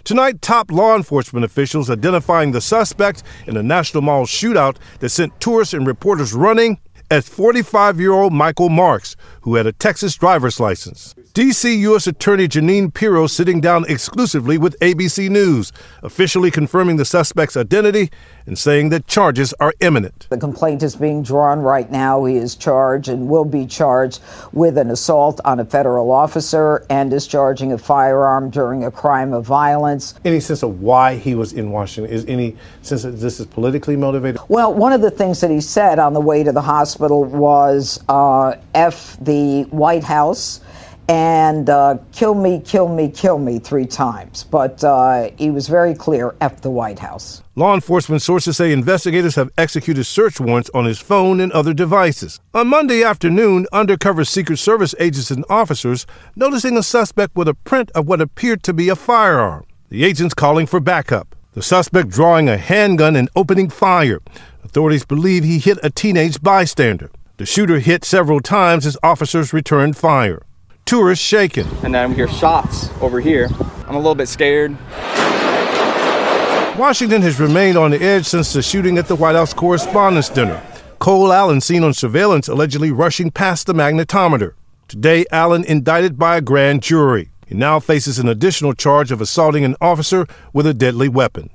Tonight, top law enforcement officials identifying the suspect in a National Mall shootout that sent tourists and reporters running as 45-year-old Michael Marks, who had a Texas driver's license. D.C. U.S. Attorney Jeanine Pirro sitting down exclusively with ABC News, officially confirming the suspect's identity and saying that charges are imminent. The complaint is being drawn right now. He is charged and will be charged with an assault on a federal officer and discharging a firearm during a crime of violence. Any sense of why he was in Washington? Is any sense that this is politically motivated? Well, one of the things that he said on the way to the hospital was F the White House and kill me, kill me, kill me 3 times. But he was very clear, F the White House. Law enforcement sources say investigators have executed search warrants on his phone and other devices. On Monday afternoon, undercover Secret Service agents and officers noticing a suspect with a print of what appeared to be a firearm. The agents calling for backup. The suspect drawing a handgun and opening fire. Authorities believe he hit a teenage bystander. The shooter hit several times as officers returned fire. Tourists shaken. And then we hear shots over here. I'm a little bit scared. Washington has remained on the edge since the shooting at the White House Correspondents' Dinner. Cole Allen seen on surveillance allegedly rushing past the magnetometer. Today, Allen indicted by a grand jury. He now faces an additional charge of assaulting an officer with a deadly weapon.